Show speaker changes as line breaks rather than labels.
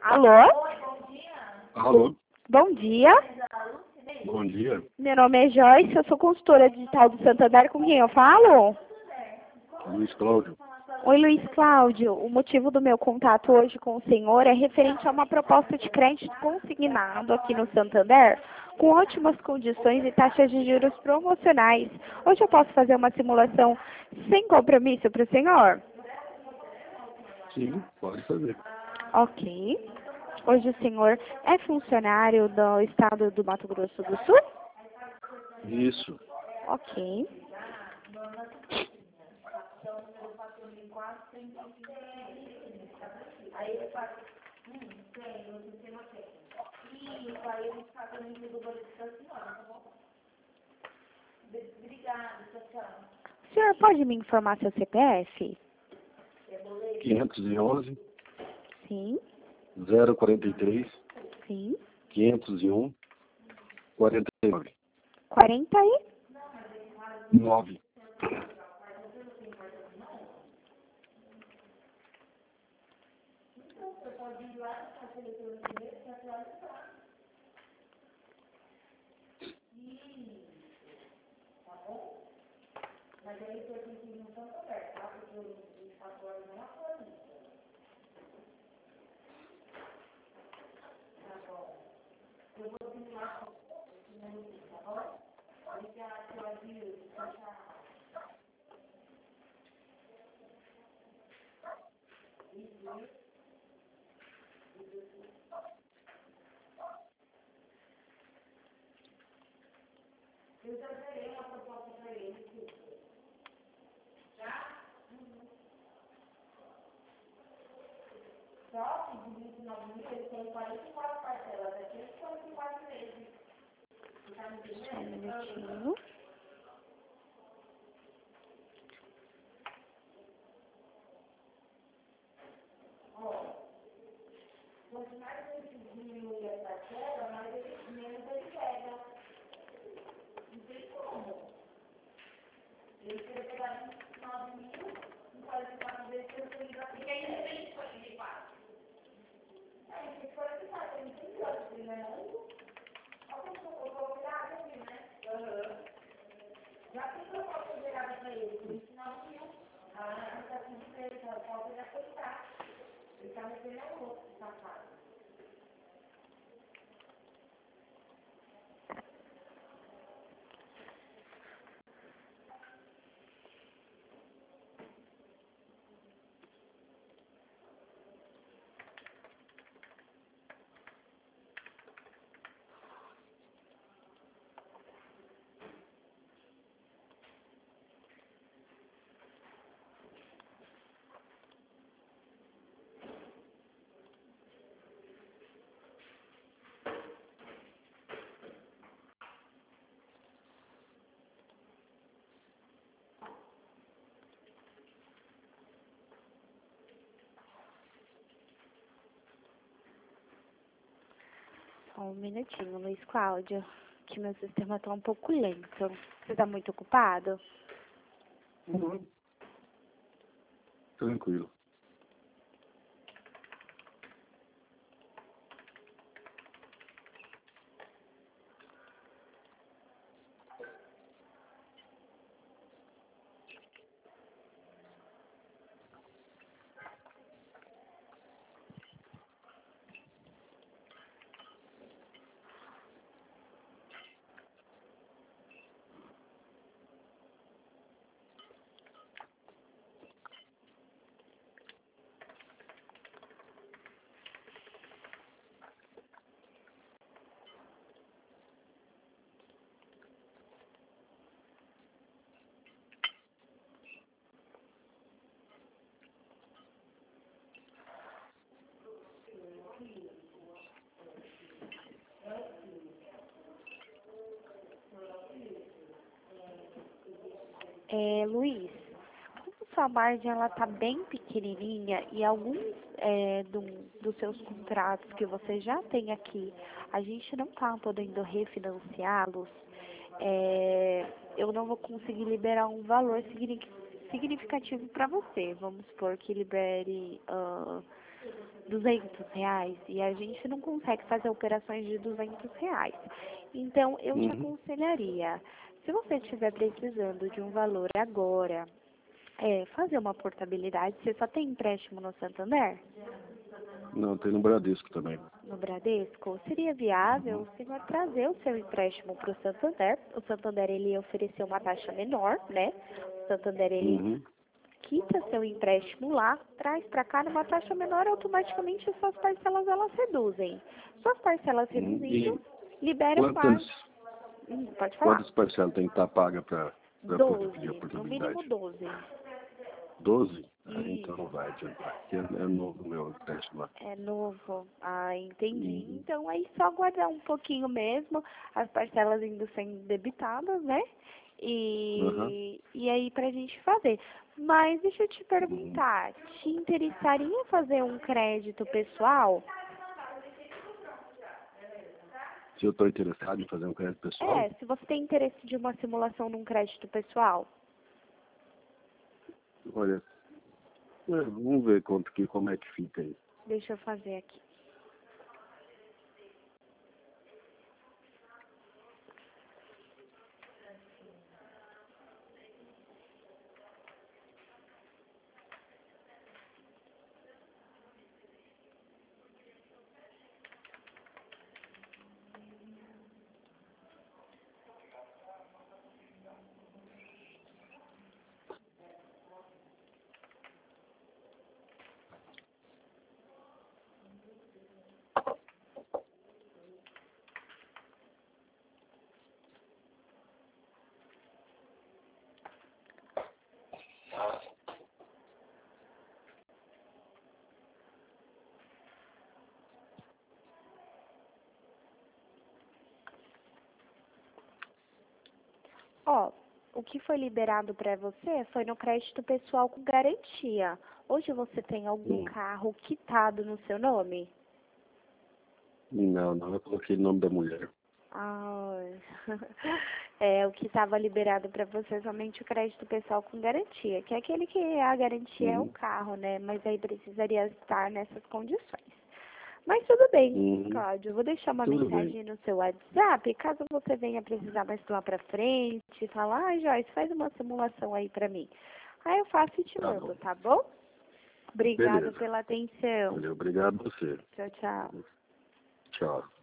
Alô?
Alô,
Bom dia.
bom dia.
Meu nome é Joyce, eu sou consultora digital do Santander. Com quem eu falo?
Luiz Cláudio.
Oi, Luiz Cláudio. O motivo do meu contato hoje com o senhor é referente a uma proposta de crédito consignado aqui no Santander, com ótimas condições e taxas de juros promocionais. Hoje eu posso fazer uma simulação sem compromisso para o senhor?
Sim, pode fazer.
Ok. Hoje o senhor é funcionário do estado do Mato Grosso do Sul?
Isso.
Ok. O senhor pode me informar seu CPF?
511
Sim,
043
sim.
501 49
40 e...
9.
Só um minutinho. Só um minutinho, Luiz Cláudio, que meu sistema está um pouco lento. Você está muito ocupado?
Uhum. Tranquilo.
Luiz, como sua margem ela tá bem pequenininha e alguns dos seus contratos que você já tem aqui, a gente não está podendo refinanciá-los, eu não vou conseguir liberar um valor significativo para você. Vamos supor que libere R$ 200 e a gente não consegue fazer operações de R$ 200. Então, eu te aconselharia, se você estiver precisando de um valor agora, fazer uma portabilidade. Você só tem empréstimo no Santander?
Não, tem no Bradesco também.
No Bradesco? Seria viável o senhor trazer o seu empréstimo para o Santander? O Santander, ele ofereceu uma taxa menor, né? O Santander, ele quita seu empréstimo lá, traz para cá numa taxa menor, automaticamente suas parcelas elas reduzem. Suas parcelas reduzindo, libera o par. Pode falar.
Quantas parcelas tem que estar paga para poder pedir a
12, no
portabilidade?
mínimo 12.
12? Então não vai adiantar, porque é novo o meu empréstimo lá.
É novo. Ah, entendi. Então aí só aguardar um pouquinho mesmo, as parcelas indo sendo debitadas, né? E aí pra gente fazer. Mas deixa eu te perguntar, te interessaria fazer um crédito pessoal?
Se eu estou interessado em fazer um crédito pessoal?
Se você tem interesse de uma simulação num crédito pessoal.
Olha, vamos ver como é que fica aí.
Deixa eu fazer aqui. Ó, o que foi liberado para você foi no crédito pessoal com garantia. Hoje você tem algum carro quitado no seu nome?
Não, eu coloquei o nome da mulher.
O que estava liberado para você é somente o crédito pessoal com garantia, que é aquele que a garantia é o carro, né? Mas aí precisaria estar nessas condições. Mas tudo bem, Cláudio, eu vou deixar uma mensagem no seu WhatsApp, caso você venha precisar mais lá pra frente, falar, Joyce, faz uma simulação aí pra mim. Aí eu faço e te mando, tá bom? Obrigada pela atenção.
Valeu, obrigado a você.
Tchau, tchau.
Tchau.